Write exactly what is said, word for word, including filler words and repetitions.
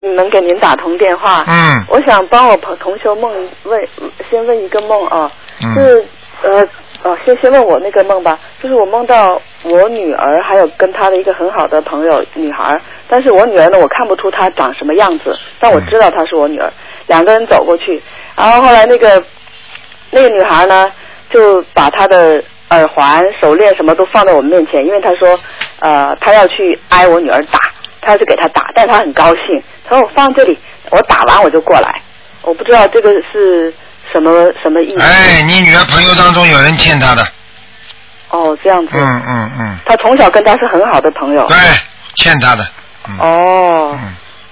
能给您打通电话。 嗯。 我想帮我朋同学梦问，先问一个梦啊， 嗯、 是呃呃，先先问我那个梦吧，就是我梦到我女儿还有跟她的一个很好的朋友女孩，但是我女儿呢，我看不出她长什么样子，但我知道她是我女儿。嗯、两个人走过去，然后后来那个那个女孩呢，就把她的耳环、手链什么都放在我们面前，因为她说呃她要去挨我女儿打。他就给他打，但是他很高兴。他说：“我放这里，我打完我就过来。”我不知道这个是什么什么意思。 哎，你女儿朋友当中有人欠她的。 哦，这样子。 嗯嗯嗯。 他从小跟他是很好的朋友。 对，欠她的。 嗯、哦。嗯。